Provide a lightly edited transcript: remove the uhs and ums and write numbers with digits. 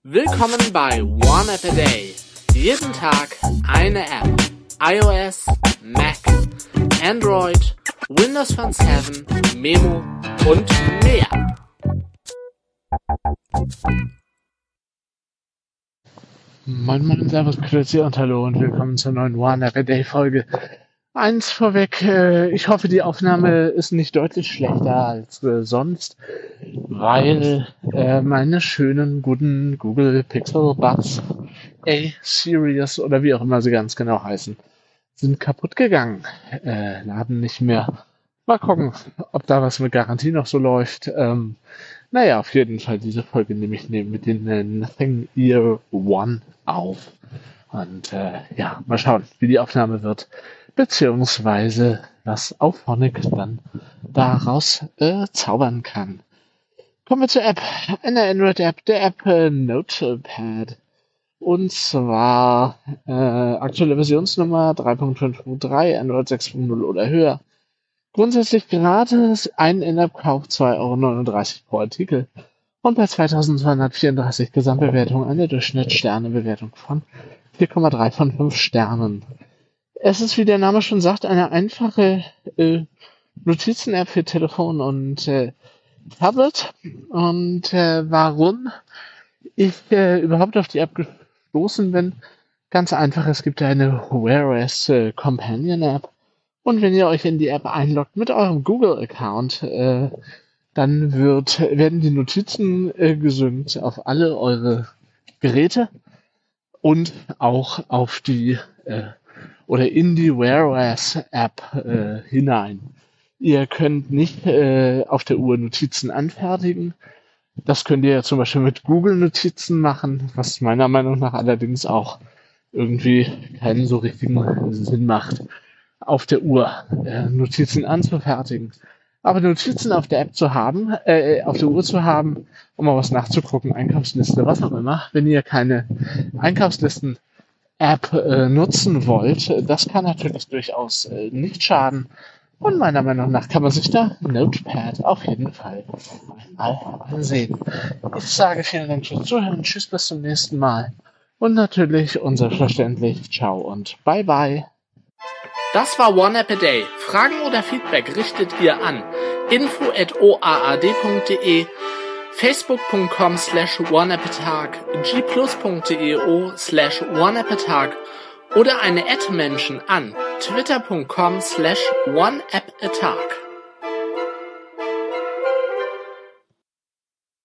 Willkommen bei One App a Day. Jeden Tag eine App. iOS, Mac, Android, Windows Phone 7, Memo und mehr. Moin, servus, grüezi und hallo und willkommen zur neuen One App a Day Folge. Eins vorweg, ich hoffe, die Aufnahme ist nicht deutlich schlechter als sonst, weil meine schönen, guten Google Pixel Buds A-Series oder wie auch immer sie ganz genau heißen, sind kaputt gegangen, laden nicht mehr. Mal gucken, ob da was mit Garantie noch so läuft. Naja, auf jeden Fall, diese Folge nehme ich mit den Nothing Ear One auf. Und ja, mal schauen, wie die Aufnahme wird, beziehungsweise was Auphonic dann daraus zaubern kann. Kommen wir zur App, einer Android-App, der App Notepad. Und zwar aktuelle Versionsnummer 3.5.3, Android 6.0 oder höher. Grundsätzlich gratis, ein In-App-Kauf 2,39 € pro Artikel und bei 2234 Gesamtbewertungen eine Durchschnittssternebewertung von 4,3 von 5 Sternen. Es ist, wie der Name schon sagt, eine einfache Notizen-App für Telefon und Tablet. Und warum ich überhaupt auf die App gestoßen bin, ganz einfach, es gibt eine Wear OS Companion App. Und wenn ihr euch in die App einloggt mit eurem Google-Account, dann werden die Notizen gesynkt auf alle eure Geräte und auch auf die oder in die Wear OS App hinein. Ihr könnt nicht auf der Uhr Notizen anfertigen. Das könnt ihr ja zum Beispiel mit Google-Notizen machen, was meiner Meinung nach allerdings auch irgendwie keinen so richtigen Sinn macht, auf der Uhr Notizen anzufertigen. Aber Notizen auf der App zu haben, auf der Uhr zu haben, um mal was nachzugucken, Einkaufsliste, was auch immer, wenn ihr keine Einkaufslisten-App nutzen wollt, das kann natürlich durchaus nicht schaden. Und meiner Meinung nach kann man sich da Notepad auf jeden Fall einmal ansehen. Ich sage vielen Dank fürs Zuhören, tschüss, bis zum nächsten Mal. Und natürlich und selbstverständlich ciao und bye bye. Das war One App a Day. Fragen oder Feedback richtet ihr an info@oaad.de, facebook.com/oneappatag, gplus.io/oneappatag oder eine @Menschen an twitter.com/oneappatag.